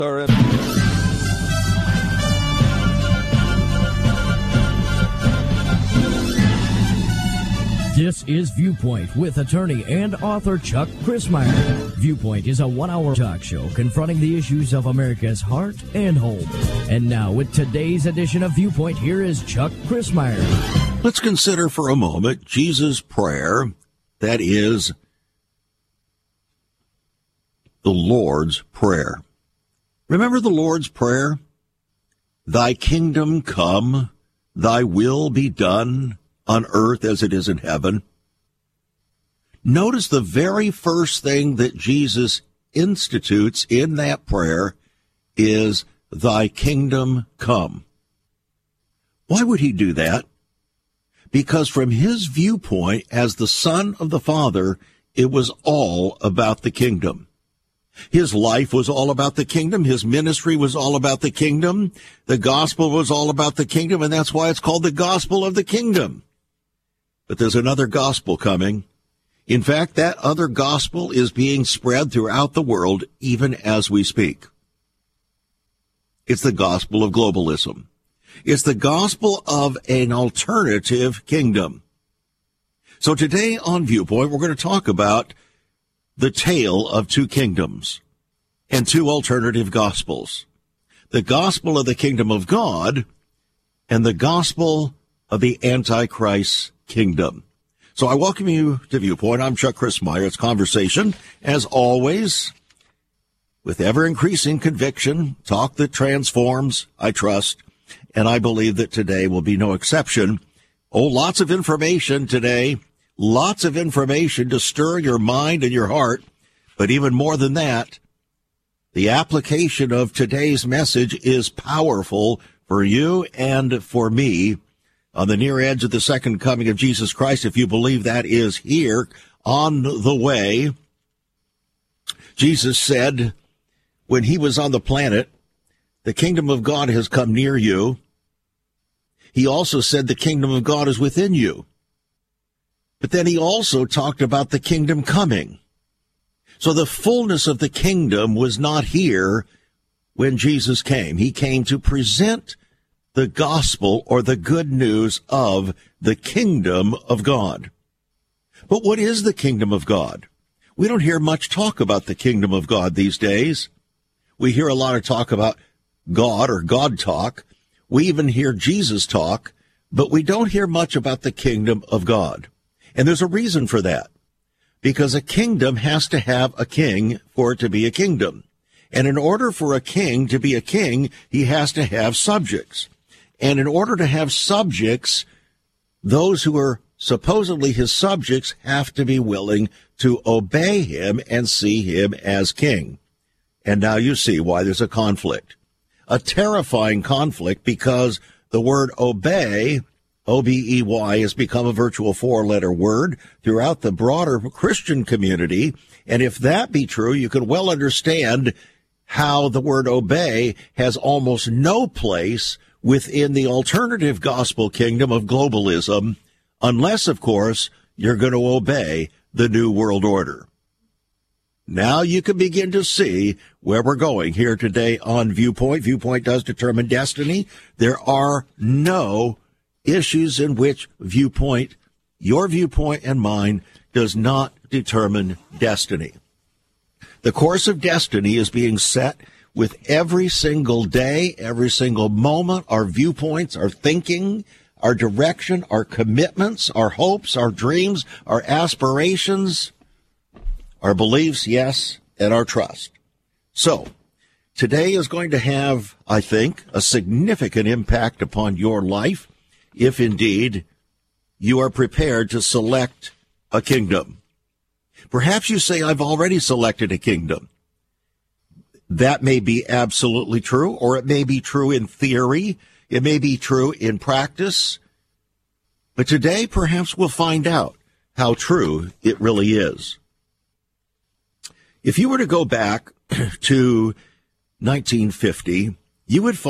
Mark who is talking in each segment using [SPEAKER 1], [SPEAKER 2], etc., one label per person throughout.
[SPEAKER 1] Sorry.
[SPEAKER 2] This is Viewpoint with attorney and author Chuck Crismier. Viewpoint is a one-hour talk show confronting the issues of America's heart and home. And now, with today's edition of Viewpoint, here is Chuck Crismier.
[SPEAKER 3] Let's consider for a moment Jesus' prayer, that is, the Lord's Prayer. Remember the Lord's Prayer? Thy kingdom come, thy will be done on earth as it is in heaven. Notice the very first thing that Jesus institutes in that prayer is, thy kingdom come. Why would he do that? Because from his viewpoint as the Son of the Father, it was all about the kingdom. His life was all about the kingdom. His ministry was all about the kingdom. The gospel was all about the kingdom, and that's why it's called the gospel of the kingdom. But there's another gospel coming. In fact, that other gospel is being spread throughout the world even as we speak. It's the gospel of globalism. It's the gospel of an alternative kingdom. So today on Viewpoint, we're going to talk about the tale of two kingdoms and two alternative gospels. The gospel of the kingdom of God and the gospel of the Antichrist kingdom. So I welcome you to Viewpoint. I'm Chuck Crismier. It's conversation, as always, with ever-increasing conviction, talk that transforms, I trust, and I believe that today will be no exception. Oh, lots of information today, lots of information to stir your mind and your heart, but even more than that, the application of today's message is powerful for you and for me. On the near edge of the second coming of Jesus Christ, if you believe that is here on the way. Jesus said when he was on the planet, the kingdom of God has come near you. He also said the kingdom of God is within you. But then he also talked about the kingdom coming. So the fullness of the kingdom was not here when Jesus came. He came to present the gospel or the good news of the kingdom of God. But what is the kingdom of God? We don't hear much talk about the kingdom of God these days. We hear a lot of talk about God or God talk. We even hear Jesus talk, but we don't hear much about the kingdom of God. And there's a reason for that. Because a kingdom has to have a king for it to be a kingdom. And in order for a king to be a king, he has to have subjects. And in order to have subjects, those who are supposedly his subjects have to be willing to obey him and see him as king. And now you see why there's a conflict. A terrifying conflict because the word obey, O-B-E-Y, has become a virtual four-letter word throughout the broader Christian community. And if that be true, you can well understand how the word obey has almost no place within the alternative gospel kingdom of globalism, unless, of course, you're going to obey the New World Order. Now you can begin to see where we're going here today on Viewpoint. Viewpoint does determine destiny. There are no issues in which viewpoint, your viewpoint and mine, does not determine destiny. The course of destiny is being set with every single day, every single moment, our viewpoints, our thinking, our direction, our commitments, our hopes, our dreams, our aspirations, our beliefs, yes, and our trust. So, today is going to have, I think, a significant impact upon your life, if indeed you are prepared to select a kingdom. Perhaps you say, I've already selected a kingdom. That may be absolutely true, or it may be true in theory. It may be true in practice. But today, perhaps we'll find out how true it really is. If you were to go back to 1950, you would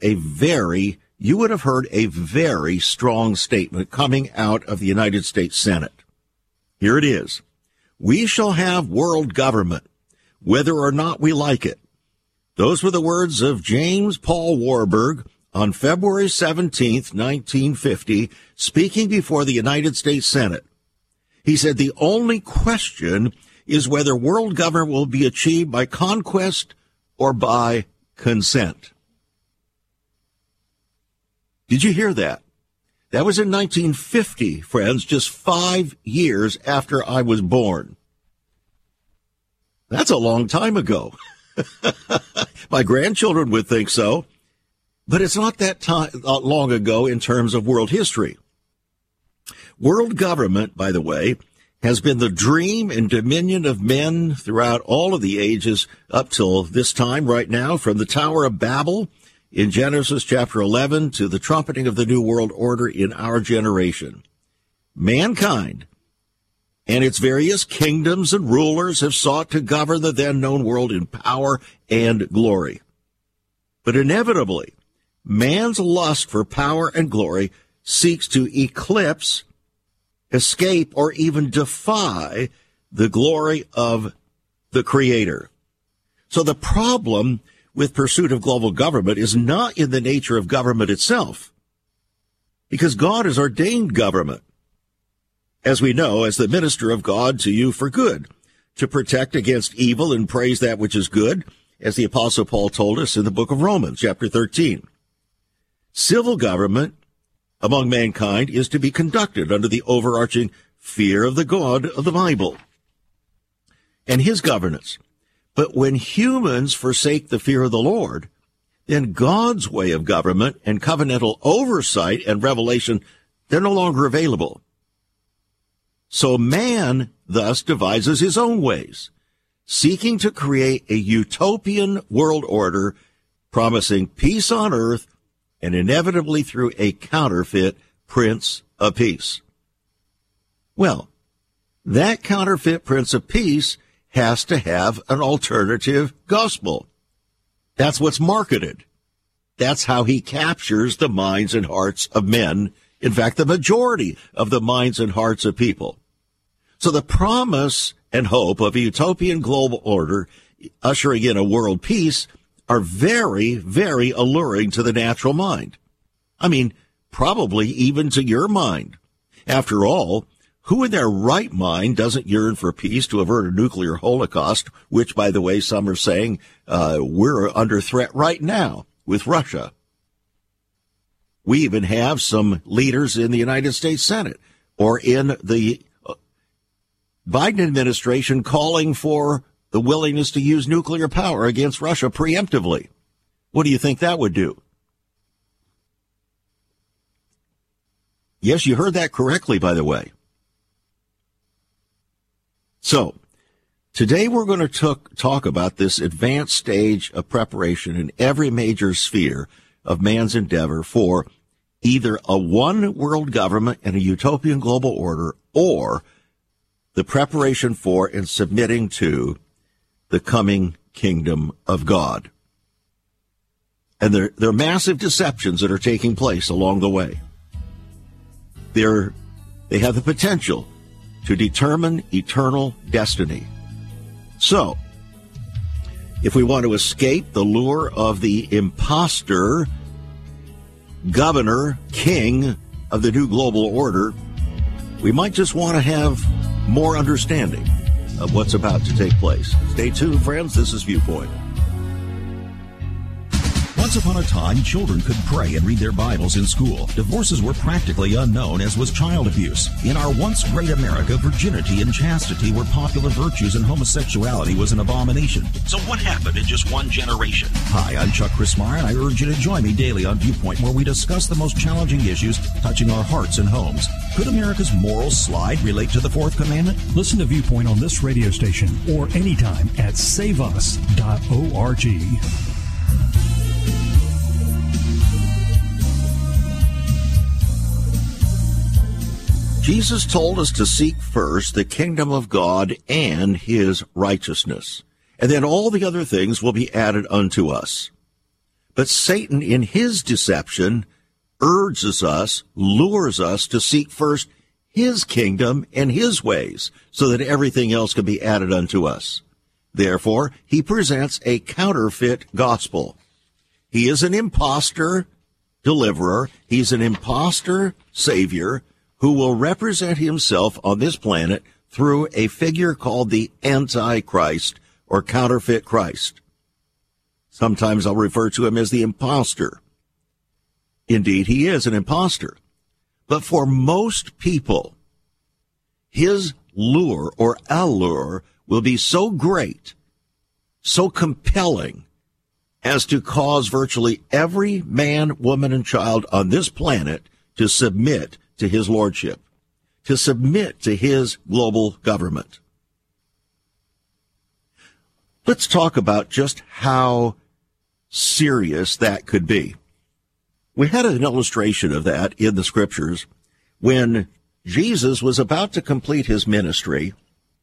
[SPEAKER 3] have heard a very strong statement coming out of the United States Senate. Here it is. We shall have world government, whether or not we like it. Those were the words of James Paul Warburg on February 17th, 1950, speaking before the United States Senate. He said, "The only question is whether world government will be achieved by conquest or by consent." Did you hear that? That was in 1950, friends, just 5 years after I was born. That's a long time ago. My grandchildren would think so, but it's not that long ago in terms of world history. World government, by the way, has been the dream and dominion of men throughout all of the ages up till this time right now, from the Tower of Babel in Genesis chapter 11 to the trumpeting of the New World Order in our generation. Mankind and its various kingdoms and rulers have sought to govern the then known world in power and glory. But inevitably, man's lust for power and glory seeks to eclipse, escape, or even defy the glory of the Creator. So the problem with pursuit of global government is not in the nature of government itself, because God has ordained government, as we know, as the minister of God to you for good, to protect against evil and praise that which is good, as the Apostle Paul told us in the book of Romans, chapter 13. Civil government among mankind is to be conducted under the overarching fear of the God of the Bible and his governance. But when humans forsake the fear of the Lord, then God's way of government and covenantal oversight and revelation, they're no longer available. So man thus devises his own ways, seeking to create a utopian world order, promising peace on earth, and inevitably through a counterfeit Prince of Peace. Well, that counterfeit Prince of Peace has to have an alternative gospel. That's what's marketed. That's how he captures the minds and hearts of men. In fact, the majority of the minds and hearts of people. So the promise and hope of a utopian global order ushering in a world peace are very, very alluring to the natural mind. I mean, probably even to your mind. After all, who in their right mind doesn't yearn for peace to avert a nuclear holocaust, which, by the way, some are saying we're under threat right now with Russia? We even have some leaders in the United States Senate or in the Biden administration calling for the willingness to use nuclear power against Russia preemptively. What do you think that would do? Yes, you heard that correctly, by the way. So, today we're going to talk about this advanced stage of preparation in every major sphere of man's endeavor for either a one world government and a utopian global order, or the preparation for and submitting to the coming kingdom of God. And there are massive deceptions that are taking place along the way. They have the potential to determine eternal destiny. So, if we want to escape the lure of the imposter, governor, king of the new global order, we might just want to have more understanding of what's about to take place. Stay tuned, friends. This is Viewpoint.
[SPEAKER 1] Once upon a time, children could pray and read their Bibles in school. Divorces were practically unknown, as was child abuse. In our once great America, virginity and chastity were popular virtues, and homosexuality was an abomination. So what happened in just one generation? Hi, I'm Chuck Chrismire, and I urge you to join me daily on Viewpoint, where we discuss the most challenging issues touching our hearts and homes. Could America's moral slide relate to the Fourth Commandment?
[SPEAKER 4] Listen to Viewpoint on this radio station or anytime at saveus.org.
[SPEAKER 3] Jesus told us to seek first the kingdom of God and his righteousness, and then all the other things will be added unto us. But Satan, in his deception, urges us, lures us to seek first his kingdom and his ways, so that everything else can be added unto us. Therefore, he presents a counterfeit gospel. He is an imposter deliverer. He's an imposter savior who will represent himself on this planet through a figure called the Antichrist or counterfeit Christ. Sometimes I'll refer to him as the imposter. Indeed, he is an imposter. But for most people, his lure or allure will be so great, so compelling, as to cause virtually every man, woman, and child on this planet to submit to his lordship, to submit to his global government. Let's talk about just how serious that could be. We had an illustration of that in the scriptures when Jesus was about to complete his ministry,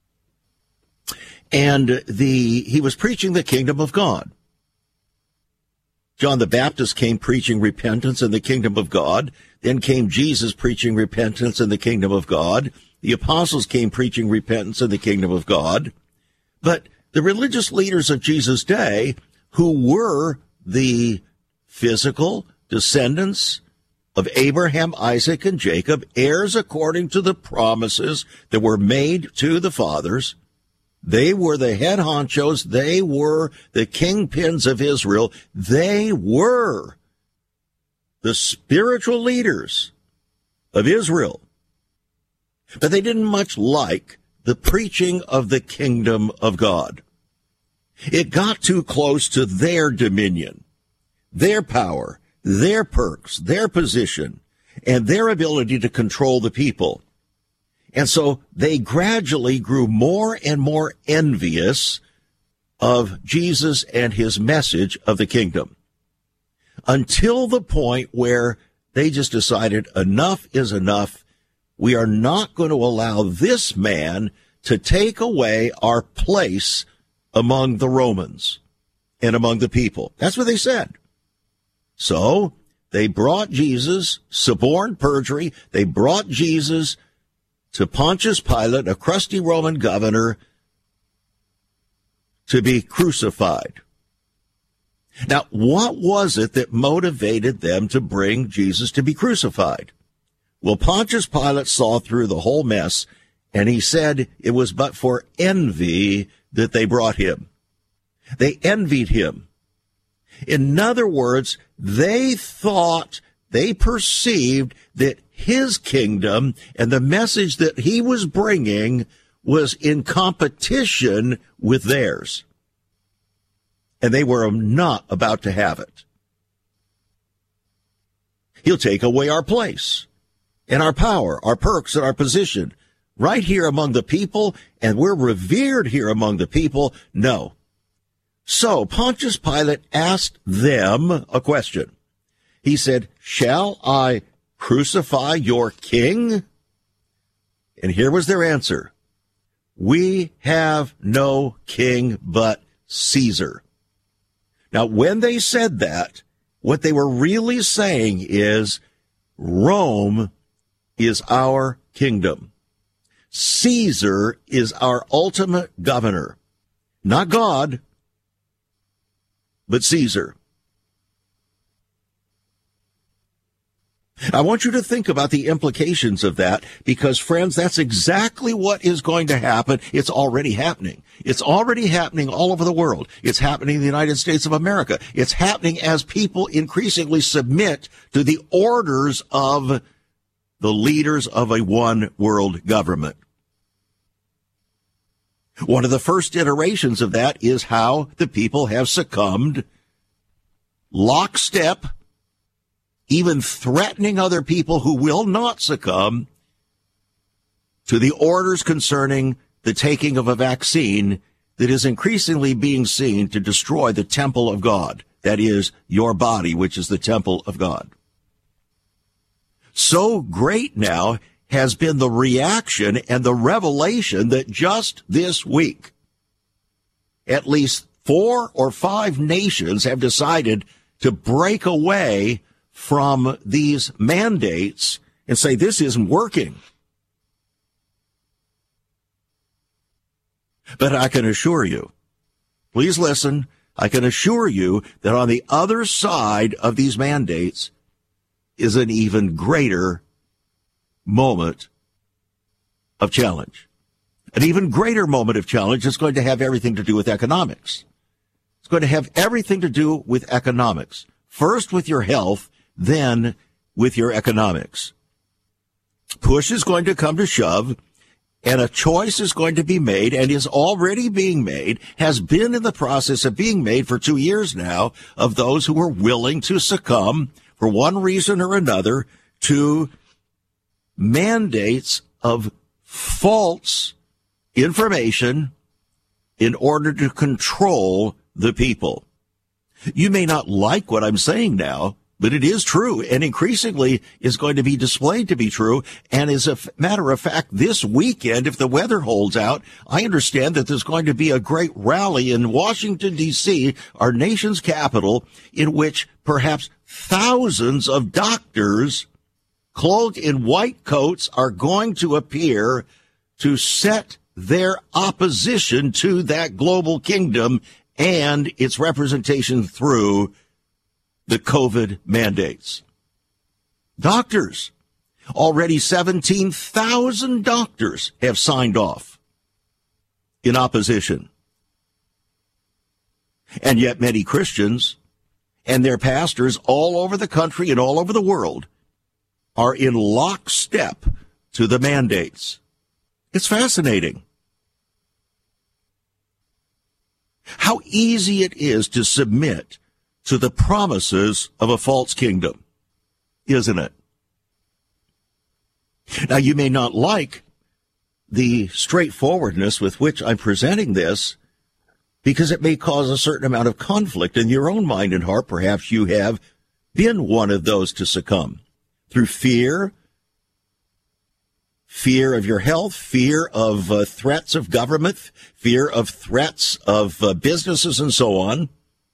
[SPEAKER 3] and he was preaching the kingdom of God. John the Baptist came preaching repentance in the kingdom of God. Then came Jesus preaching repentance in the kingdom of God. The apostles came preaching repentance in the kingdom of God. But the religious leaders of Jesus' day, who were the physical descendants of Abraham, Isaac, and Jacob, heirs according to the promises that were made to the fathers, they were the head honchos. They were the kingpins of Israel. They were the spiritual leaders of Israel. But they didn't much like the preaching of the kingdom of God. It got too close to their dominion, their power, their perks, their position, and their ability to control the people. And so they gradually grew more and more envious of Jesus and his message of the kingdom, until the point where they just decided enough is enough. We are not going to allow this man to take away our place among the Romans and among the people. That's what they said. So they brought Jesus, suborned perjury. They brought Jesus to Pontius Pilate, a crusty Roman governor, to be crucified. Now, what was it that motivated them to bring Jesus to be crucified? Well, Pontius Pilate saw through the whole mess, and he said it was but for envy that they brought him. They envied him. In other words, they thought, they perceived that his kingdom and the message that he was bringing was in competition with theirs. And they were not about to have it. He'll take away our place and our power, our perks, and our position right here among the people, and we're revered here among the people. No. So Pontius Pilate asked them a question. He said, "Shall I crucify your king?" And here was their answer. "We have no king but Caesar." Now, when they said that, what they were really saying is, Rome is our kingdom. Caesar is our ultimate governor. Not God, but Caesar. I want you to think about the implications of that, because, friends, that's exactly what is going to happen. It's already happening. It's already happening all over the world. It's happening in the United States of America. It's happening as people increasingly submit to the orders of the leaders of a one world government. One of the first iterations of that is how the people have succumbed lockstep, even threatening other people who will not succumb to the orders concerning the taking of a vaccine that is increasingly being seen to destroy the temple of God. That is, your body, which is the temple of God. So great now has been the reaction and the revelation that just this week, at least 4 or 5 nations have decided to break away from these mandates and say this isn't working. But I can assure you Please listen. I can assure you that on the other side of these mandates is an even greater moment of challenge. An even greater moment of challenge is going to have everything to do with economics. It's going to have everything to do with economics. First with your health, then with your economics. Push is going to come to shove, and a choice is going to be made, and is already being made, has been in the process of being made for 2 years now, of those who are willing to succumb, for one reason or another, to mandates of false information in order to control the people. You may not like what I'm saying now, but it is true, and increasingly is going to be displayed to be true. And as a matter of fact, this weekend, if the weather holds out, I understand that there's going to be a great rally in Washington, D.C., our nation's capital, in which perhaps thousands of doctors clothed in white coats are going to appear to set their opposition to that global kingdom and its representation through the COVID mandates. Doctors. Already 17,000 doctors have signed off in opposition. And yet many Christians and their pastors all over the country and all over the world are in lockstep to the mandates. It's fascinating how easy it is to submit to the promises of a false kingdom, isn't it? Now, you may not like the straightforwardness with which I'm presenting this, because it may cause a certain amount of conflict in your own mind and heart. Perhaps you have been one of those to succumb through fear of your health, fear of threats of government, fear of threats of businesses, and so on.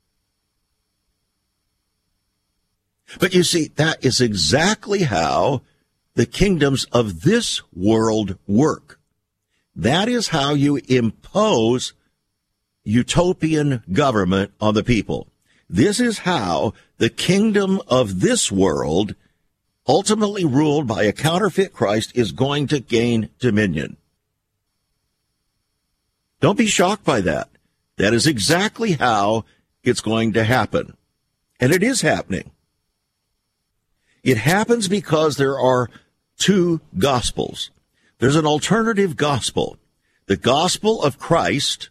[SPEAKER 3] But you see, that is exactly how the kingdoms of this world work. That is how you impose utopian government on the people. This is how the kingdom of this world, ultimately ruled by a counterfeit Christ, is going to gain dominion. Don't be shocked by that. That is exactly how it's going to happen. And it is happening. It happens because there are two gospels. There's an alternative gospel, the gospel of Christ,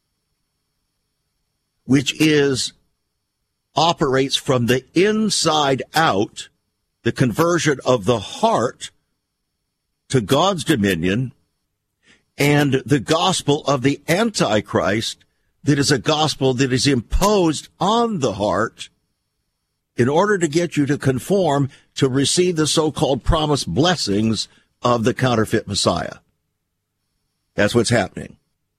[SPEAKER 3] which operates from the inside out, the conversion of the heart to God's dominion, and the gospel of the Antichrist, that is a gospel that is imposed on the heart in order to get you to conform to receive the so-called promised blessings of the counterfeit Messiah. That's what's happening.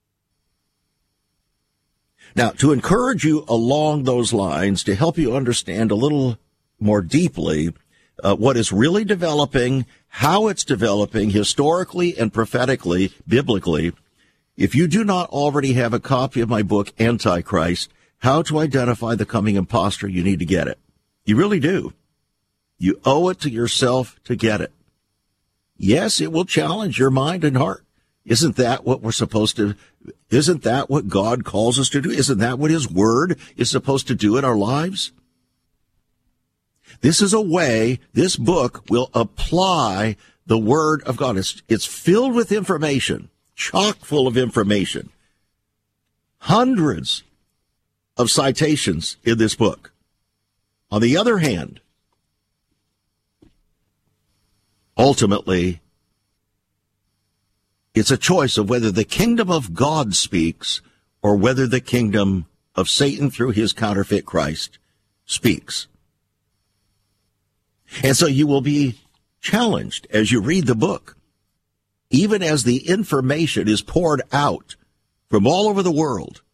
[SPEAKER 3] Now, to encourage you along those lines, to help you understand a little more deeply what is really developing, how it's developing historically and prophetically, biblically, if you do not already have a copy of my book, Antichrist, How to Identify the Coming Imposter, you need to get it. You really do. You owe it to yourself to get it. Yes, it will challenge your mind and heart. Isn't that what we're supposed to? Isn't that what God calls us to do? Isn't that what His Word is supposed to do in our lives? This is a way, this book will apply the Word of God. It's filled with information, chock full of information. Hundreds of citations in this book. On the other hand, ultimately, it's a choice of whether the kingdom of God speaks or whether the kingdom of Satan through his counterfeit Christ speaks. And so you will be challenged as you read the book, even as the information is poured out from all over the world.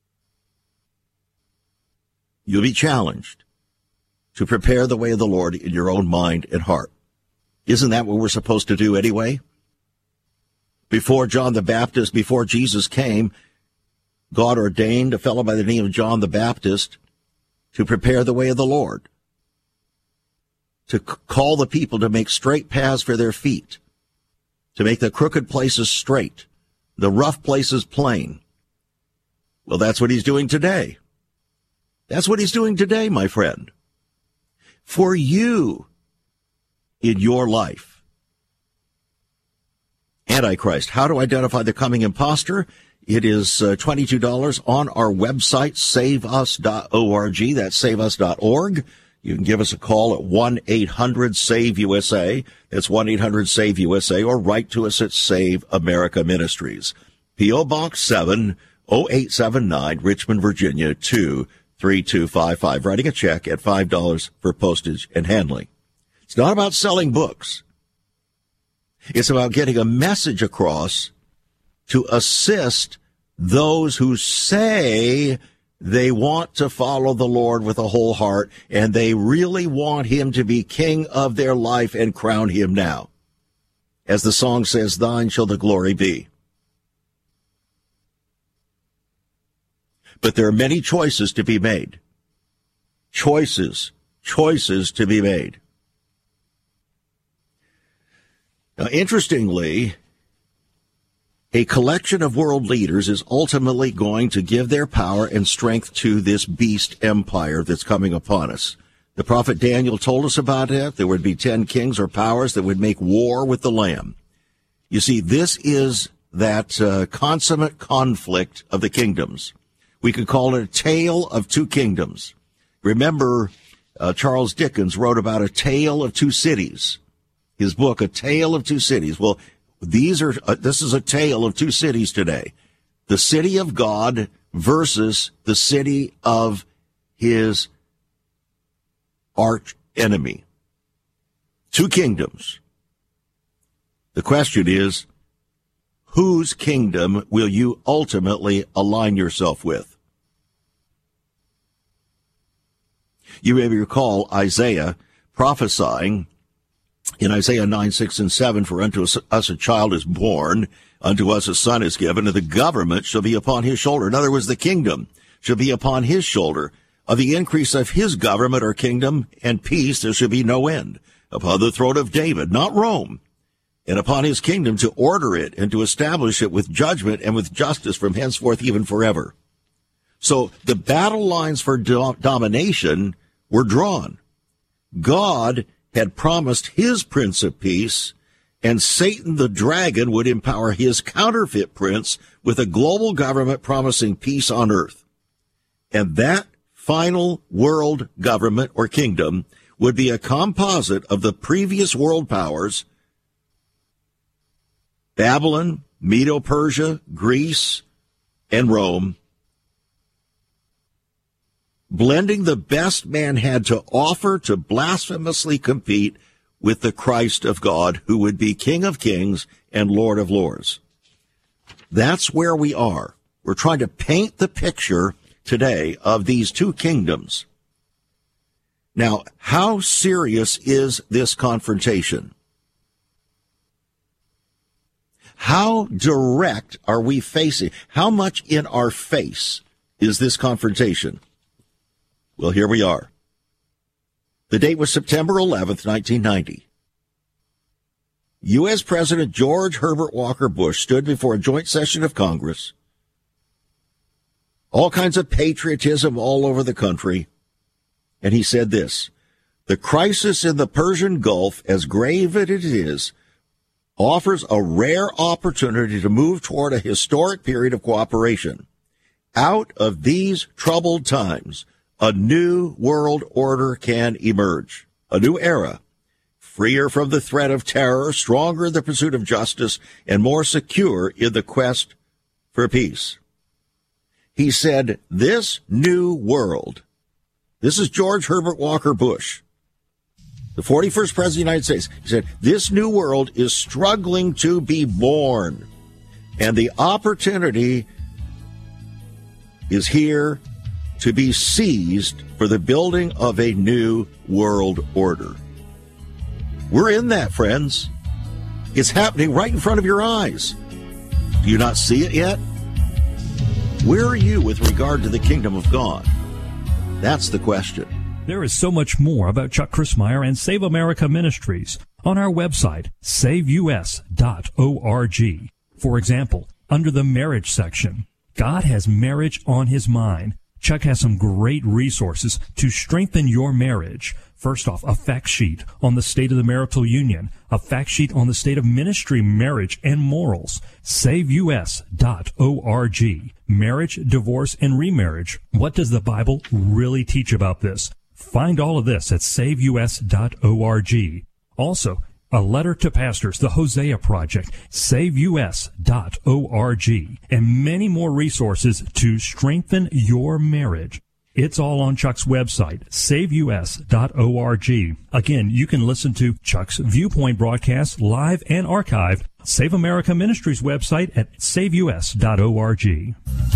[SPEAKER 3] You'll be challenged to prepare the way of the Lord in your own mind and heart. Isn't that what we're supposed to do anyway? Before John the Baptist, before Jesus came, God ordained a fellow by the name of John the Baptist to prepare the way of the Lord, to call the people to make straight paths for their feet, to make the crooked places straight, the rough places plain. Well, that's what he's doing today. That's what he's doing today, my friend. For you in your life. Antichrist. How to identify the coming imposter? It is $22 on our website, saveus.org. That's saveus.org. You can give us a call at 1-800-SAVE-USA. That's 1-800-SAVE-USA, or write to us at Save America Ministries. P.O. Box 70879, Richmond, Virginia, 23255. Writing a check at $5 for postage and handling. It's not about selling books. It's about getting a message across to assist those who say they want to follow the Lord with a whole heart, and they really want him to be king of their life and crown him now. As the song says, thine shall the glory be. But there are many choices to be made. Choices to be made. Now, interestingly, a collection of world leaders is ultimately going to give their power and strength to this beast empire that's coming upon us. The prophet Daniel told us about it. There would be 10 kings or powers that would make war with the Lamb. You see, this is that consummate conflict of the kingdoms. We could call it a tale of two kingdoms. Remember, Charles Dickens wrote about a tale of two cities. His book, A Tale of Two Cities. Well, this is a tale of two cities today. The city of God versus the city of his arch enemy. Two kingdoms. The question is, whose kingdom will you ultimately align yourself with? You may recall Isaiah prophesying in Isaiah 9, 6, and 7, for unto us a child is born, unto us a son is given, and the government shall be upon his shoulder. In other words, the kingdom shall be upon his shoulder. Of the increase of his government or kingdom and peace there shall be no end. Upon the throne of David, not Rome, and upon his kingdom to order it and to establish it with judgment and with justice from henceforth even forever. So the battle lines for domination were drawn. God had promised his Prince of Peace, and Satan the dragon would empower his counterfeit prince with a global government promising peace on earth. And that final world government or kingdom would be a composite of the previous world powers, Babylon, Medo-Persia, Greece, and Rome, blending the best man had to offer to blasphemously compete with the Christ of God, who would be King of Kings and Lord of Lords. That's where we are. We're trying to paint the picture today of these two kingdoms. Now, how serious is this confrontation? How direct are we facing? How much in our face is this confrontation? Well, here we are. The date was September 11th, 1990. U.S. President George Herbert Walker Bush stood before a joint session of Congress. All kinds of patriotism all over the country. And he said this: the crisis in the Persian Gulf, as grave as it is, offers a rare opportunity to move toward a historic period of cooperation. Out of these troubled times, a new world order can emerge, a new era, freer from the threat of terror, stronger in the pursuit of justice, and more secure in the quest for peace. He said, this new world, this is George Herbert Walker Bush, the 41st President of the United States. He said, this new world is struggling to be born, and the opportunity is here to be seized for the building of a new world order. We're in that, friends. It's happening right in front of your eyes. Do you not see it yet? Where are you with regard to the kingdom of God? That's the question.
[SPEAKER 4] There is so much more about Chuck Crismier and Save America Ministries on our website, saveus.org. For example, under the marriage section, God has marriage on his mind. Chuck has some great resources to strengthen your marriage. First off, a fact sheet on the state of the marital union, a fact sheet on the state of ministry, marriage, and morals. SaveUS.org. Marriage, divorce, and remarriage. What does the Bible really teach about this? Find all of this at SaveUS.org. Also, a letter to pastors, the Hosea Project, SaveUS.org, and many more resources to strengthen your marriage. It's all on Chuck's website, SaveUS.org. Again, you can listen to Chuck's Viewpoint broadcast live and archived. Save America Ministries website at SaveUS.org.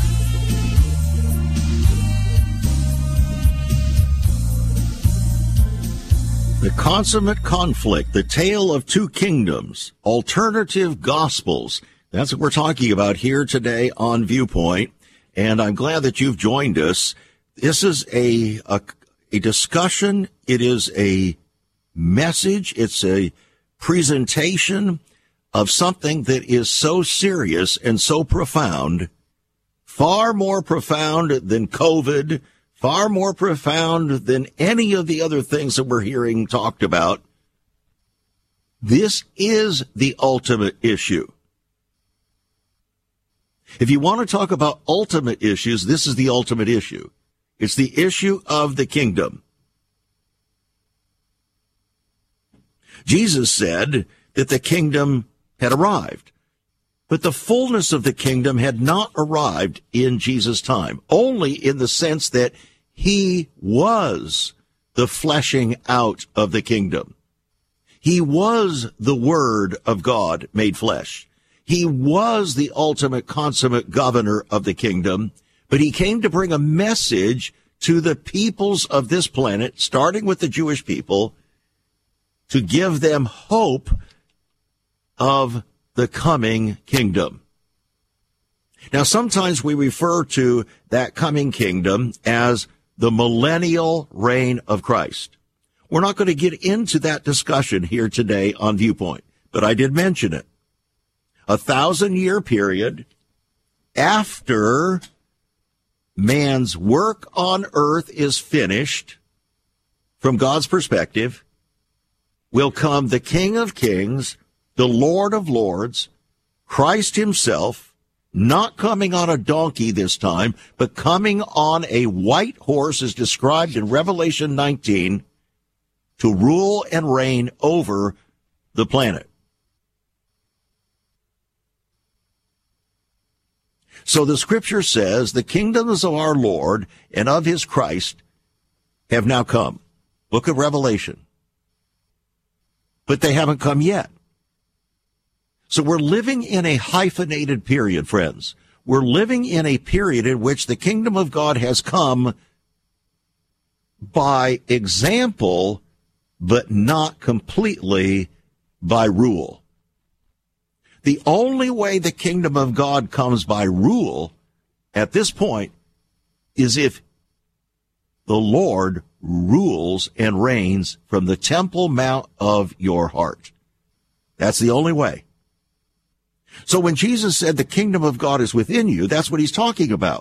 [SPEAKER 3] The consummate conflict, the tale of two kingdoms, alternative gospels. That's what we're talking about here today on Viewpoint. And I'm glad that you've joined us. This is a discussion. It is a message. It's a presentation of something that is so serious and so profound, far more profound than COVID, far more profound than any of the other things that we're hearing talked about. This is the ultimate issue. If you want to talk about ultimate issues, this is the ultimate issue. It's the issue of the kingdom. Jesus said that the kingdom had arrived, but the fullness of the kingdom had not arrived in Jesus' time, only in the sense that he was the fleshing out of the kingdom. He was the Word of God made flesh. He was the ultimate, consummate governor of the kingdom, but he came to bring a message to the peoples of this planet, starting with the Jewish people, to give them hope of the coming kingdom. Now, sometimes we refer to that coming kingdom as the millennial reign of Christ. We're not going to get into that discussion here today on Viewpoint, but I did mention it. 1,000-year period after man's work on earth is finished, from God's perspective, will come the King of Kings, the Lord of Lords, Christ himself, not coming on a donkey this time, but coming on a white horse as described in Revelation 19 to rule and reign over the planet. So the scripture says the kingdoms of our Lord and of his Christ have now come. Book of Revelation. But they haven't come yet. So we're living in a hyphenated period, friends. We're living in a period in which the kingdom of God has come by example, but not completely by rule. The only way the kingdom of God comes by rule at this point is if the Lord rules and reigns from the Temple Mount of your heart. That's the only way. So when Jesus said the kingdom of God is within you, that's what he's talking about.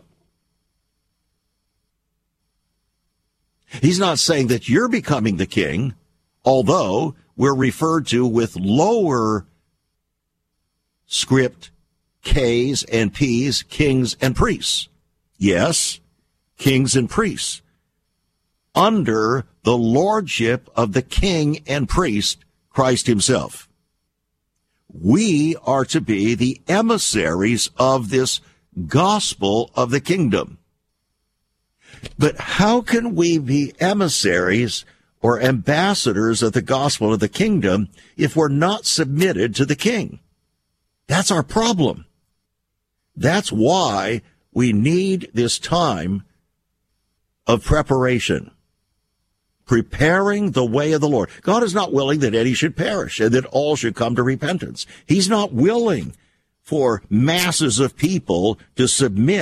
[SPEAKER 3] He's not saying that you're becoming the king, although we're referred to with lower script K's and P's, kings and priests. Yes, kings and priests. Under the lordship of the king and priest, Christ himself. We are to be the emissaries of this gospel of the kingdom. But how can we be emissaries or ambassadors of the gospel of the kingdom if we're not submitted to the king? That's our problem. That's why we need this time of preparation. Preparing the way of the Lord. God is not willing that any should perish and that all should come to repentance. He's not willing for masses of people to submit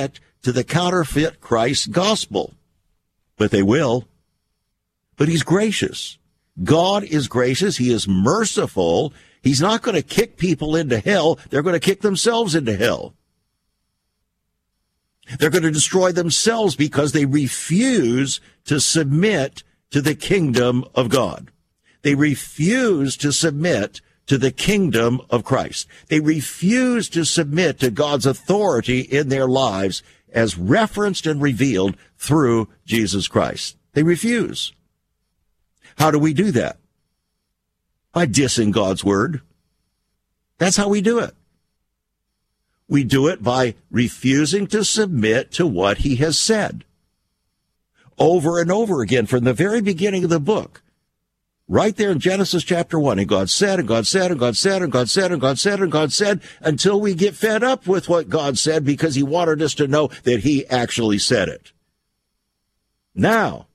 [SPEAKER 3] to the counterfeit Christ gospel. But they will. But he's gracious. God is gracious. He is merciful. He's not going to kick people into hell. They're going to kick themselves into hell. They're going to destroy themselves because they refuse to submit to the kingdom of God. They refuse to submit to the kingdom of Christ. They refuse to submit to God's authority in their lives as referenced and revealed through Jesus Christ. They refuse. How do we do that? By dissing God's word. That's how we do it. We do it by refusing to submit to what he has said. Over and over again, from the very beginning of the book, right there in Genesis chapter 1, and God said, and God said, and God said, and God said, and God said, and God said, until we get fed up with what God said because he wanted us to know that he actually said it. Now,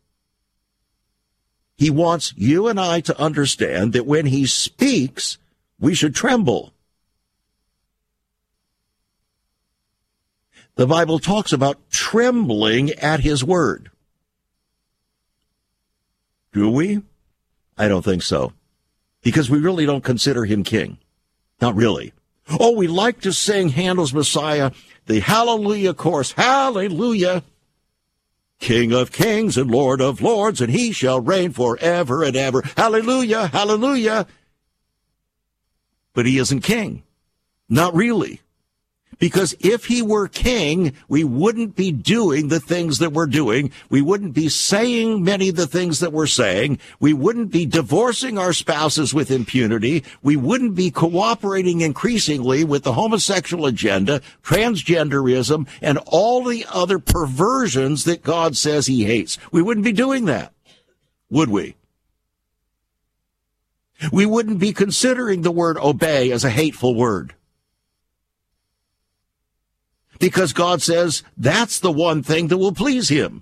[SPEAKER 3] he wants you and I to understand that when he speaks, we should tremble. The Bible talks about trembling at his word. Do we? I don't think so. Because we really don't consider him king. Not really. Oh, we like to sing Handel's Messiah, the Hallelujah chorus. Hallelujah. King of kings and Lord of lords, and he shall reign forever and ever. Hallelujah, hallelujah. But he isn't king. Not really. Because if he were king, we wouldn't be doing the things that we're doing. We wouldn't be saying many of the things that we're saying. We wouldn't be divorcing our spouses with impunity. We wouldn't be cooperating increasingly with the homosexual agenda, transgenderism, and all the other perversions that God says he hates. We wouldn't be doing that, would we? We wouldn't be considering the word obey as a hateful word. Because God says that's the one thing that will please him.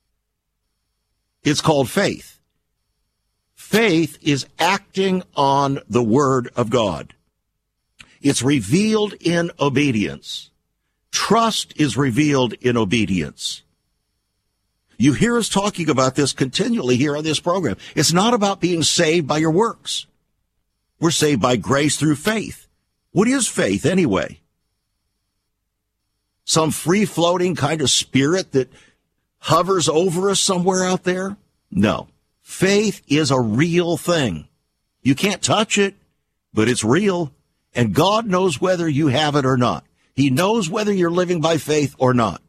[SPEAKER 3] It's called faith. Faith is acting on the word of God. It's revealed in obedience. Trust is revealed in obedience. You hear us talking about this continually here on this program. It's not about being saved by your works. We're saved by grace through faith. What is faith anyway? Some free-floating kind of spirit that hovers over us somewhere out there? No. Faith is a real thing. You can't touch it, but it's real. And God knows whether you have it or not. He knows whether you're living by faith or not.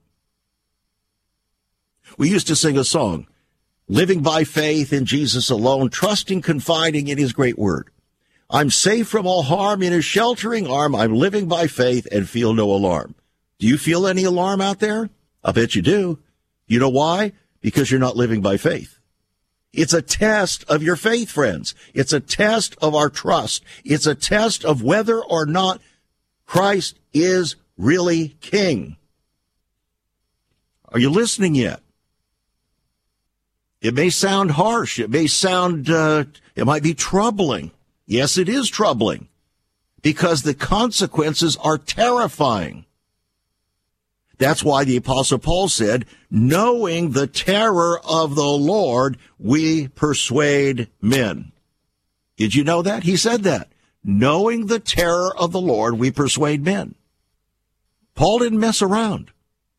[SPEAKER 3] We used to sing a song, living by faith in Jesus alone, trusting, confiding in his great word. I'm safe from all harm in his sheltering arm. I'm living by faith and feel no alarm. Do you feel any alarm out there? I bet you do. You know why? Because you're not living by faith. It's a test of your faith, friends. It's a test of our trust. It's a test of whether or not Christ is really king. Are you listening yet? It may sound harsh. It may sound, it might be troubling. Yes, it is troubling because the consequences are terrifying. That's why the Apostle Paul said, knowing the terror of the Lord, we persuade men. Did you know that? He said that. Knowing the terror of the Lord, we persuade men. Paul didn't mess around.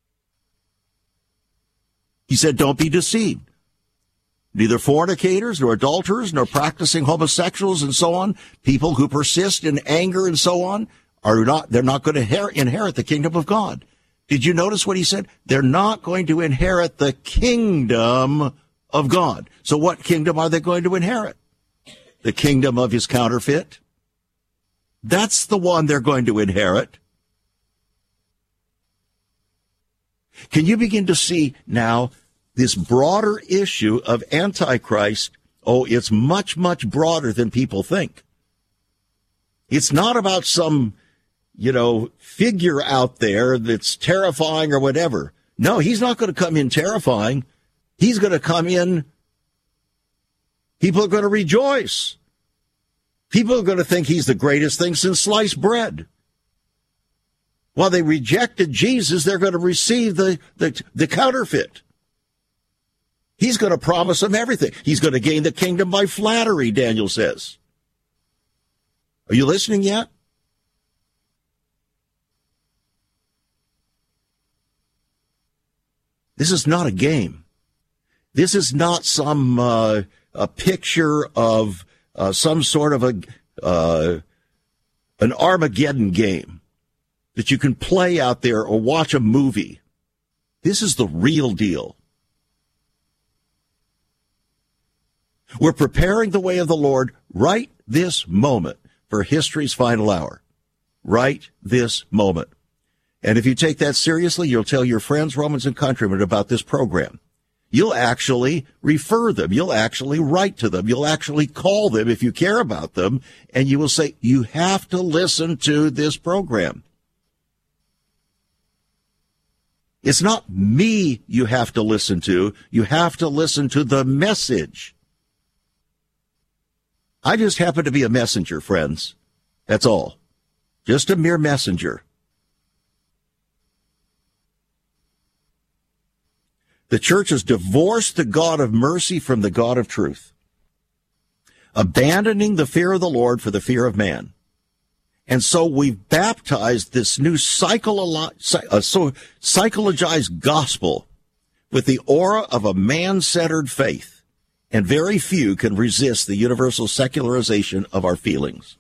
[SPEAKER 3] He said, don't be deceived. Neither fornicators, nor adulterers, nor practicing homosexuals and so on, people who persist in anger and so on, they're not going to inherit the kingdom of God. Did you notice what he said? They're not going to inherit the kingdom of God. So what kingdom are they going to inherit? The kingdom of his counterfeit. That's the one they're going to inherit. Can you begin to see now this broader issue of Antichrist? Oh, it's much, much broader than people think. It's not about some figure out there that's terrifying or whatever. No, he's not going to come in terrifying. He's going to come in. People are going to rejoice. People are going to think he's the greatest thing since sliced bread. While they rejected Jesus, they're going to receive the counterfeit. He's going to promise them everything. He's going to gain the kingdom by flattery, Daniel says. Are you listening yet? This is not a game. This is not some a picture of some sort of an Armageddon game that you can play out there or watch a movie. This is the real deal. We're preparing the way of the Lord right this moment for history's final hour. Right this moment. And if you take that seriously, you'll tell your friends, Romans and countrymen about this program. You'll actually refer them. You'll actually write to them. You'll actually call them if you care about them. And you will say, you have to listen to this program. It's not me you have to listen to. You have to listen to the message. I just happen to be a messenger, friends. That's all. Just a mere messenger. The church has divorced the God of mercy from the God of truth, abandoning the fear of the Lord for the fear of man. And so we've baptized this new psychologized gospel with the aura of a man-centered faith, and very few can resist the universal secularization of our feelings.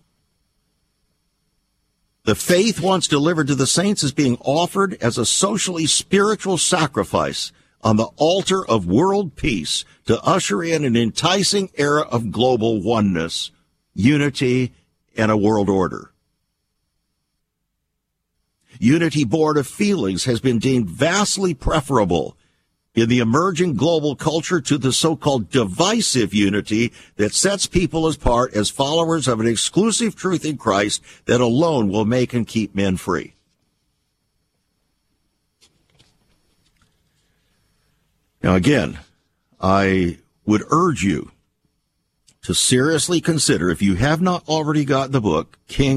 [SPEAKER 3] The faith once delivered to the saints is being offered as a socially spiritual sacrifice on the altar of world peace to usher in an enticing era of global oneness, unity, and a world order. Unity born of feelings has been deemed vastly preferable in the emerging global culture to the so-called divisive unity that sets people apart as followers of an exclusive truth in Christ that alone will make and keep men free. Now, again, I would urge you to seriously consider, if you have not already got the book,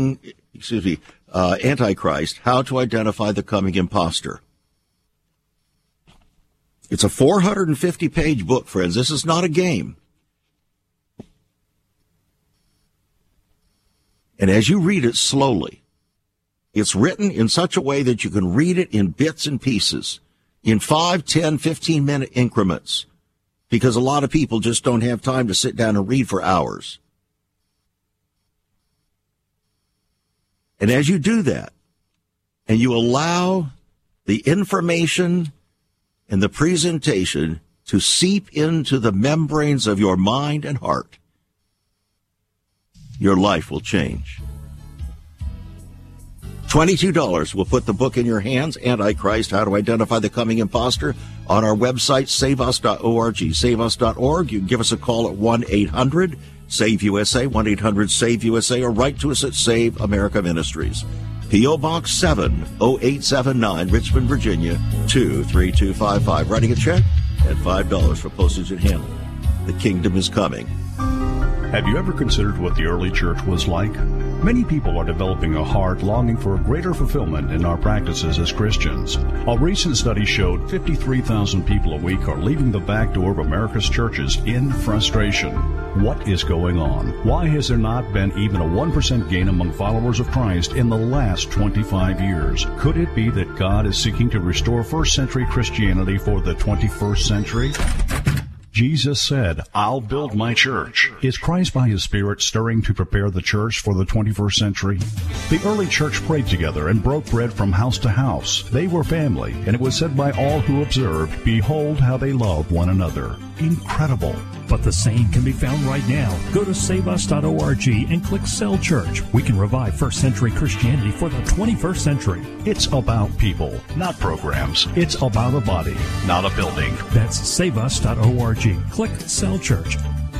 [SPEAKER 3] Antichrist, How to Identify the Coming Imposter. It's a 450-page book, friends. This is not a game. And as you read it slowly, it's written in such a way that you can read it in bits and pieces, in 5, 10, 15-minute increments, because a lot of people just don't have time to sit down and read for hours. And as you do that, and you allow the information and the presentation to seep into the membranes of your mind and heart, your life will change. $22 will put the book in your hands, Antichrist, How to Identify the Coming Imposter, on our website, saveus.org. Saveus.org. You can give us a call at 1-800-SAVE-USA, 1-800-SAVE-USA, or write to us at Save America Ministries. P.O. Box 70879, Richmond, Virginia, 23255. Writing a check at $5 for postage and handling. The kingdom is coming.
[SPEAKER 5] Have you ever considered what the early church was like? Many people are developing a heart longing for a greater fulfillment in our practices as Christians. A recent study showed 53,000 people a week are leaving the back door of America's churches in frustration. What is going on? Why has there not been even a 1% gain among followers of Christ in the last 25 years? Could it be that God is seeking to restore first century Christianity for the 21st century? Jesus said, I'll build my church. Is Christ by His Spirit stirring to prepare the church for the 21st century? The early church prayed together and broke bread from house to house. They were family, and it was said by all who observed, behold how they love one another. Incredible.
[SPEAKER 4] But the same can be found right now. Go to saveus.org and click Cell Church. We can revive first century Christianity for the 21st century.
[SPEAKER 5] It's about people, not programs. It's about a body, not a building.
[SPEAKER 4] That's saveus.org. Click Cell Church.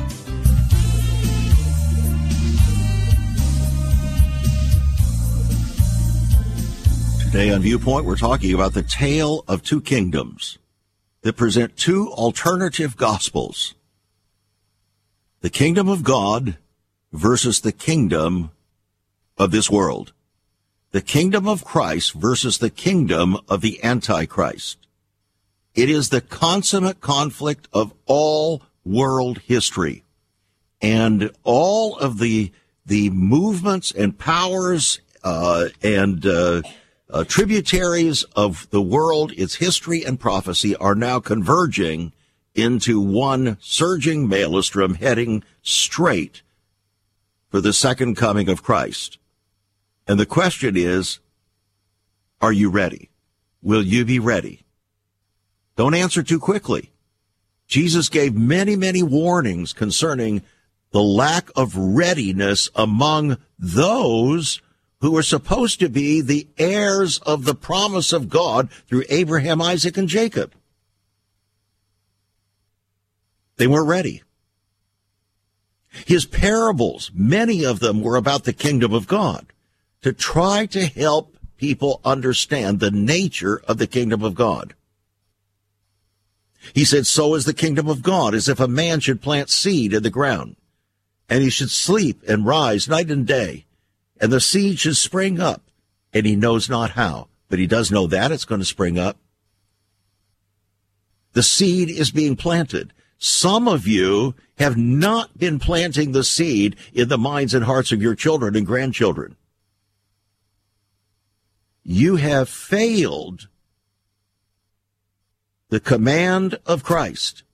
[SPEAKER 3] Today on Viewpoint, we're talking about the tale of two kingdoms that present two alternative gospels. The kingdom of God versus the kingdom of this world. the kingdom of Christ versus the kingdom of the Antichrist. It is the consummate conflict of all world history. And all of the movements and powers and tributaries of the world, its history and prophecy, are now converging into one surging maelstrom heading straight for the second coming of Christ. And the question is, are you ready? Will you be ready? Don't answer too quickly. Jesus gave many, many warnings concerning the lack of readiness among those who are supposed to be the heirs of the promise of God through Abraham, Isaac, and Jacob. They weren't ready. His parables, many of them were about the kingdom of God, to try to help people understand the nature of the kingdom of God. He said, so is the kingdom of God, as if a man should plant seed in the ground, and he should sleep and rise night and day, and the seed should spring up, and he knows not how, but he does know that it's going to spring up. The seed is being planted. Some of you have not been planting the seed in the minds and hearts of your children and grandchildren. You have failed the command of Christ.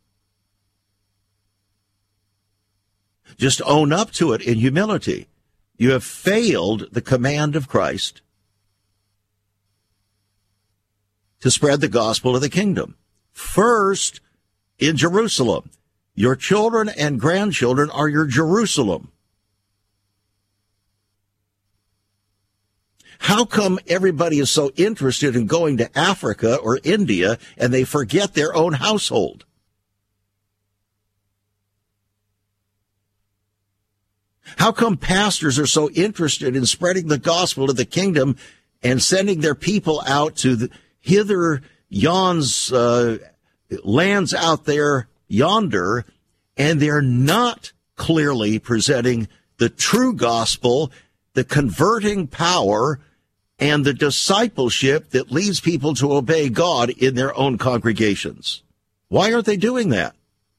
[SPEAKER 3] Just own up to it in humility. You have failed the command of Christ to spread the gospel of the kingdom. First, in Jerusalem. Your children and grandchildren are your Jerusalem. How come everybody is so interested in going to Africa or India and they forget their own household? How come pastors are so interested in spreading the gospel of the kingdom and sending their people out to the hither yons lands out there yonder, and they're not clearly presenting the true gospel, the converting power, and the discipleship that leads people to obey God in their own congregations? Why aren't they doing that?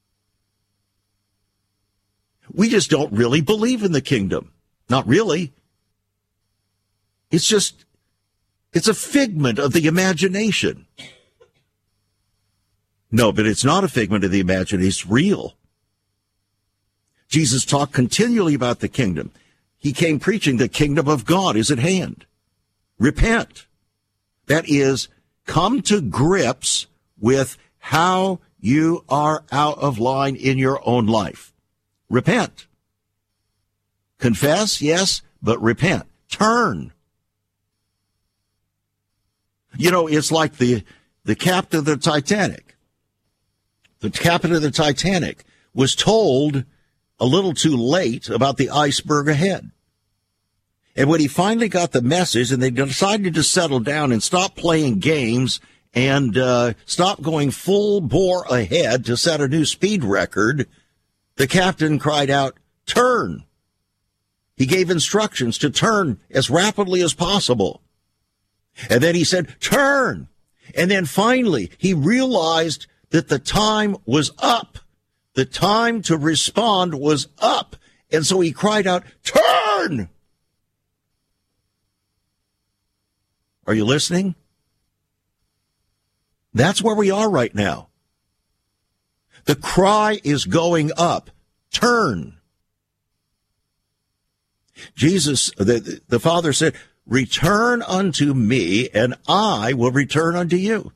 [SPEAKER 3] We just don't really believe in the kingdom. Not really. It's a figment of the imagination. No, but it's not a figment of the imagination. It's real. Jesus talked continually about the kingdom. He came preaching the kingdom of God is at hand. Repent. That is, come to grips with how you are out of line in your own life. Repent. Confess, yes, but repent. Turn. You know, it's like the captain of the Titanic. The captain of the Titanic was told a little too late about the iceberg ahead. And when he finally got the message and they decided to settle down and stop playing games and stop going full bore ahead to set a new speed record, the captain cried out, turn. He gave instructions to turn as rapidly as possible. And then he said, turn. And then finally he realized that the time was up. The time to respond was up. And so he cried out, turn! Are you listening? That's where we are right now. The cry is going up. Turn. Jesus, the Father said, return unto me, and I will return unto you.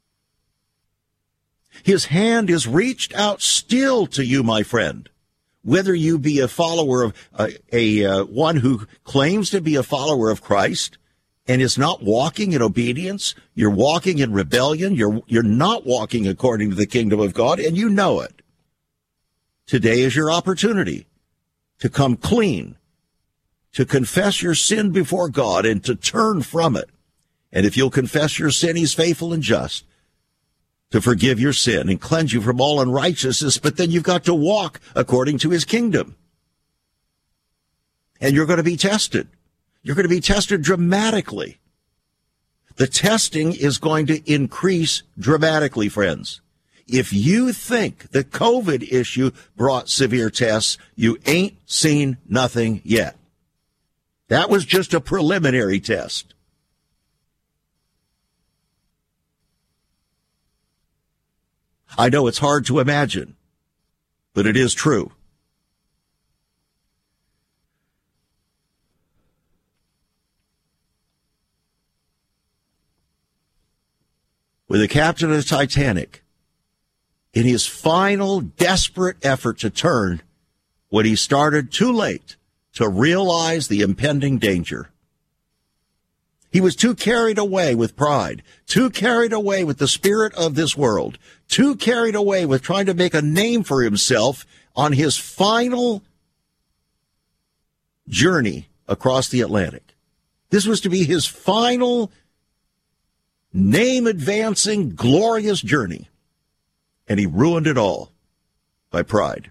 [SPEAKER 3] His hand is reached out still to you, my friend. Whether you be a follower of one who claims to be a follower of Christ and is not walking in obedience, you're walking in rebellion, you're not walking according to the kingdom of God, and you know it. Today is your opportunity to come clean, to confess your sin before God and to turn from it. And if you'll confess your sin, he's faithful and just to forgive your sin and cleanse you from all unrighteousness, but then you've got to walk according to his kingdom. And you're going to be tested. You're going to be tested dramatically. The testing is going to increase dramatically, friends. If you think the COVID issue brought severe tests, you ain't seen nothing yet. That was just a preliminary test. I know it's hard to imagine, but it is true. With the captain of the Titanic, in his final desperate effort to turn when he started too late to realize the impending danger. He was too carried away with pride, too carried away with the spirit of this world, too carried away with trying to make a name for himself on his final journey across the Atlantic. This was to be his final name-advancing, glorious journey. And he ruined it all by pride.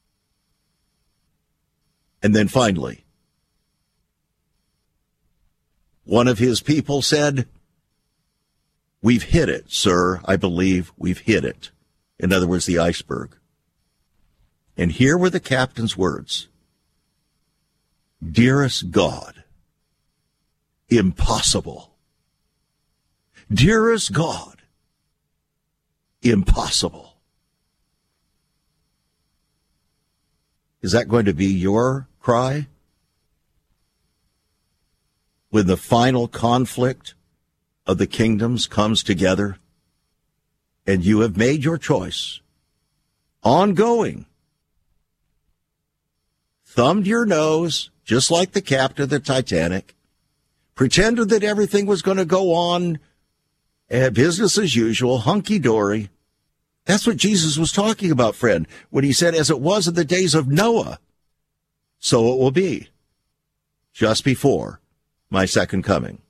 [SPEAKER 3] And then finally, one of his people said, "We've hit it, sir. I believe we've hit it." In other words, the iceberg. And here were the captain's words. "Dearest God, impossible. Dearest God, impossible." Is that going to be your cry? When the final conflict of the kingdoms comes together and you have made your choice, ongoing, thumbed your nose, just like the captain of the Titanic, pretended that everything was going to go on business as usual, hunky-dory. That's what Jesus was talking about, friend, when he said, as it was in the days of Noah, so it will be just before my second coming.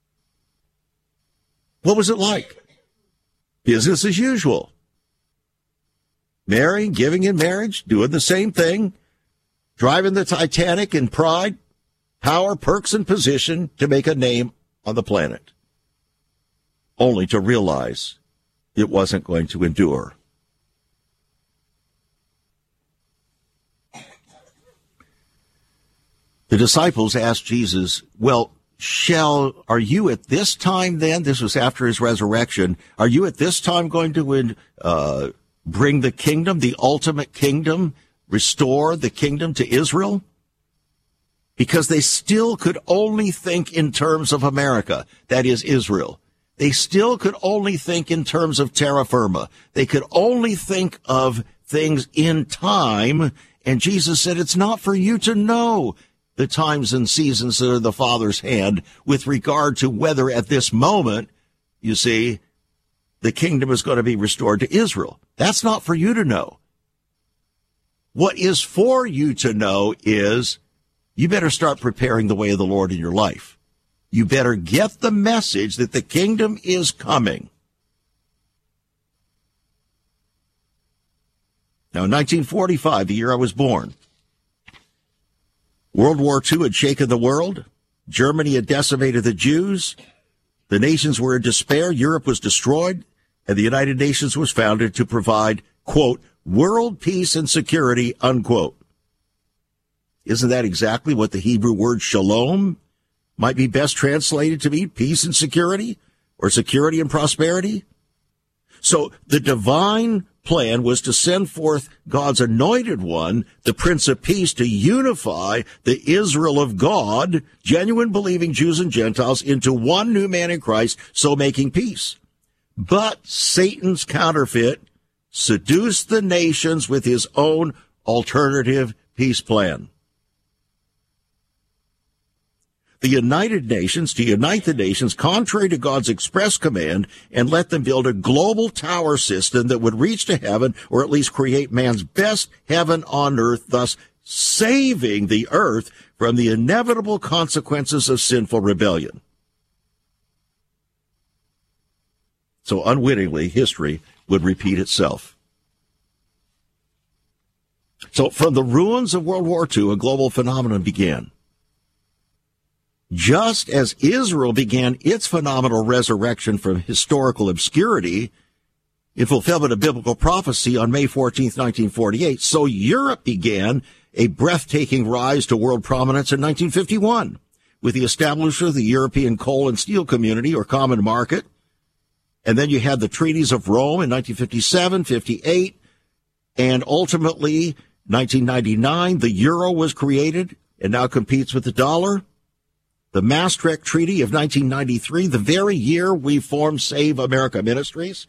[SPEAKER 3] What was it like? Business as usual. Marrying, giving in marriage, doing the same thing, driving the Titanic in pride, power, perks, and position to make a name on the planet, only to realize it wasn't going to endure. The disciples asked Jesus, well, are you at this time then, this was after his resurrection, are you at this time going to bring the kingdom, the ultimate kingdom, restore the kingdom to Israel? Because they still could only think in terms of America, that is Israel. They still could only think in terms of terra firma. They could only think of things in time. And Jesus said, it's not for you to know the times and seasons that are the Father's hand with regard to whether at this moment, you see, the kingdom is going to be restored to Israel. That's not for you to know. What is for you to know is you better start preparing the way of the Lord in your life. You better get the message that the kingdom is coming. Now, in 1945, the year I was born, World War II had shaken the world. Germany had decimated the Jews. The nations were in despair. Europe was destroyed. And the United Nations was founded to provide, quote, world peace and security, unquote. Isn't that exactly what the Hebrew word shalom might be best translated to mean? Peace and security, or security and prosperity? So the divine plan was to send forth God's anointed one, the Prince of Peace, to unify the Israel of God, genuine believing Jews and Gentiles, into one new man in Christ, so making peace. But Satan's counterfeit seduced the nations with his own alternative peace plan. The United Nations to unite the nations contrary to God's express command and let them build a global tower system that would reach to heaven, or at least create man's best heaven on earth, thus saving the earth from the inevitable consequences of sinful rebellion. So unwittingly, history would repeat itself. So from the ruins of World War II, a global phenomenon began. Just as Israel began its phenomenal resurrection from historical obscurity in fulfillment of biblical prophecy on May 14th, 1948, so Europe began a breathtaking rise to world prominence in 1951 with the establishment of the European Coal and Steel Community, or Common Market. And then you had the treaties of Rome in 1957, 58, and ultimately 1999, the euro was created and now competes with the dollar. The Maastricht Treaty of 1993, the very year we formed Save America Ministries.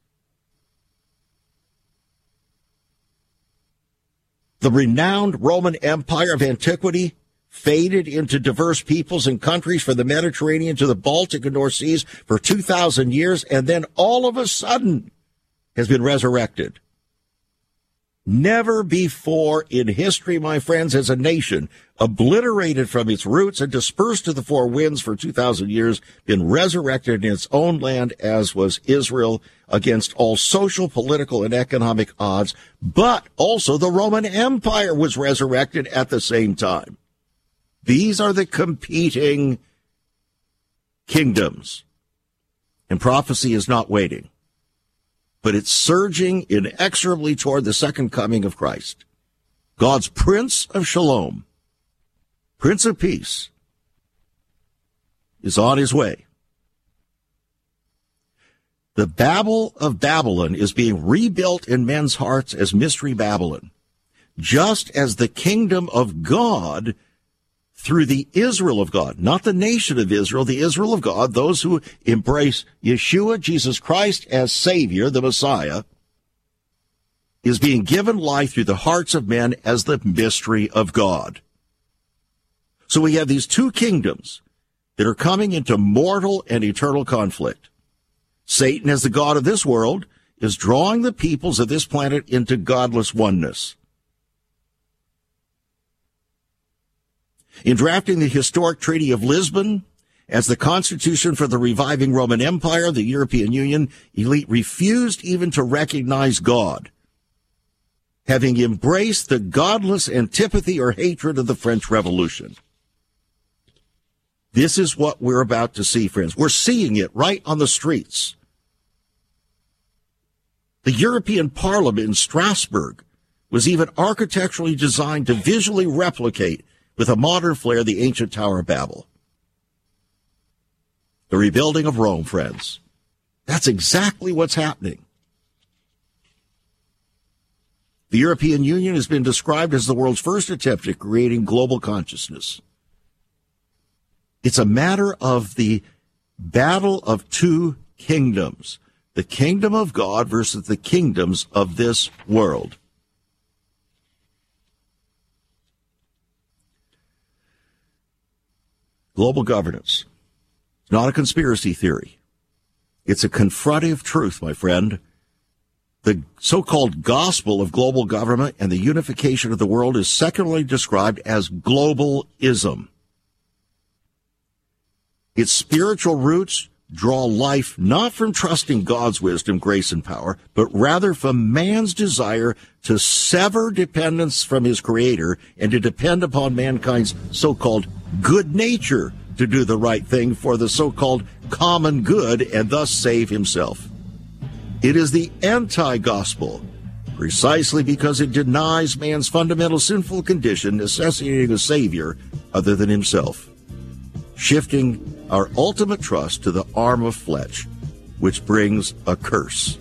[SPEAKER 3] The renowned Roman Empire of antiquity faded into diverse peoples and countries from the Mediterranean to the Baltic and North Seas for 2,000 years, and then all of a sudden has been resurrected. Never before in history, my friends, has a nation obliterated from its roots and dispersed to the four winds for 2,000 years been resurrected in its own land, as was Israel, against all social, political, and economic odds. But also the Roman Empire was resurrected at the same time. These are the competing kingdoms. And prophecy is not waiting, but it's surging inexorably toward the second coming of Christ. God's Prince of Shalom, Prince of Peace, is on his way. The Babel of Babylon is being rebuilt in men's hearts as Mystery Babylon, just as the kingdom of God through the Israel of God, not the nation of Israel, the Israel of God, those who embrace Yeshua, Jesus Christ, as Savior, the Messiah, is being given life through the hearts of men as the mystery of God. So we have these two kingdoms that are coming into mortal and eternal conflict. Satan, as the god of this world, is drawing the peoples of this planet into godless oneness. In drafting the historic Treaty of Lisbon as the constitution for the reviving Roman Empire, the European Union elite refused even to recognize God, having embraced the godless antipathy or hatred of the French Revolution. This is what we're about to see, friends. We're seeing it right on the streets. The European Parliament in Strasbourg was even architecturally designed to visually replicate with a modern flair the ancient Tower of Babel. The rebuilding of Rome, friends. That's exactly what's happening. The European Union has been described as the world's first attempt at creating global consciousness. It's a matter of the battle of two kingdoms, the kingdom of God versus the kingdoms of this world. Global governance. It's not a conspiracy theory. It's a confrontive truth, my friend. The so-called gospel of global government and the unification of the world is secularly described as globalism. Its spiritual roots draw life not from trusting God's wisdom, grace, and power, but rather from man's desire to sever dependence from his Creator and to depend upon mankind's so-called good nature to do the right thing for the so-called common good and thus save himself. It is the anti-gospel, precisely because it denies man's fundamental sinful condition, necessitating a Savior other than himself, shifting our ultimate trust to the arm of flesh, which brings a curse.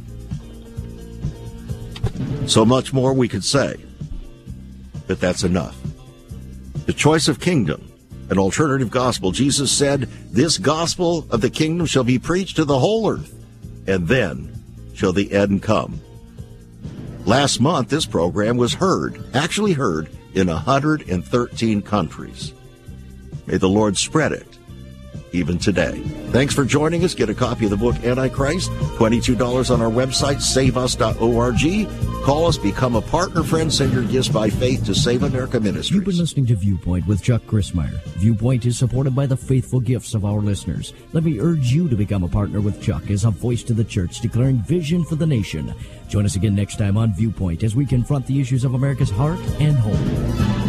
[SPEAKER 3] So much more we could say, but that's enough. The choice of kingdom, an alternative gospel. Jesus said, "This gospel of the kingdom shall be preached to the whole earth, and then shall the end come." Last month, this program was actually heard in 113 countries. May the Lord spread it even today. Thanks for joining us. Get a copy of the book Antichrist, $22 on our website, saveus.org. Call us, become a partner, friend, send your gifts by faith to Save America Ministries.
[SPEAKER 2] You've been listening to Viewpoint with Chuck Crismier. Viewpoint is supported by the faithful gifts of our listeners. Let me urge you to become a partner with Chuck as a voice to the church, declaring vision for the nation. Join us again next time on Viewpoint as we confront the issues of America's heart and home.